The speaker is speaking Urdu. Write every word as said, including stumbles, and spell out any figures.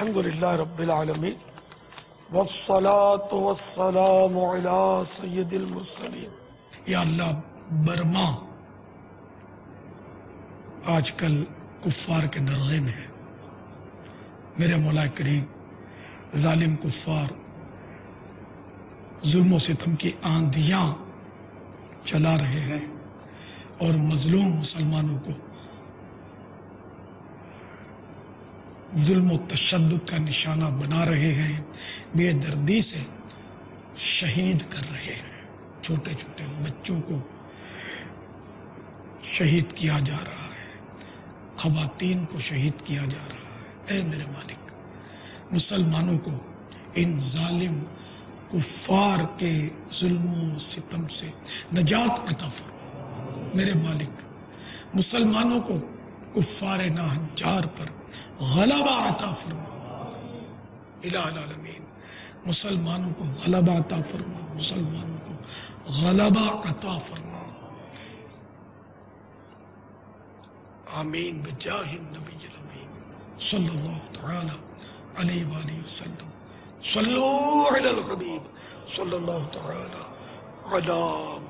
الحمد للہ رب العالمین والصلاة والسلام علی سید المرسلین۔ یا اللہ برما آج کل کفار کے درغے میں ہے، میرے مولا کریم ظالم کفار ظلم و ستم کی آندیاں چلا رہے ہیں اور مظلوم مسلمانوں کو ظلم و تشدد کا نشانہ بنا رہے ہیں، بے دردی سے شہید کر رہے ہیں، چھوٹے چھوٹے بچوں کو شہید کیا جا رہا ہے، خواتین کو شہید کیا جا رہا ہے۔ اے میرے مالک، مسلمانوں کو ان ظالم کفار کے ظلم و ستم سے نجات عطا فرما۔ میرے مالک، مسلمانوں کو کفار ناہنجار پر غلبہ عطا فرما۔ الہ العالمین، مسلمانوں کو غلبہ عطا فرما، مسلمانوں کو غلبہ عطا فرما۔ آمین بجاہ النبی الامین صلی اللہ تعالی علیہ وآلہ وسلم۔ صلو علی الحبیب صلی اللہ تعالی علی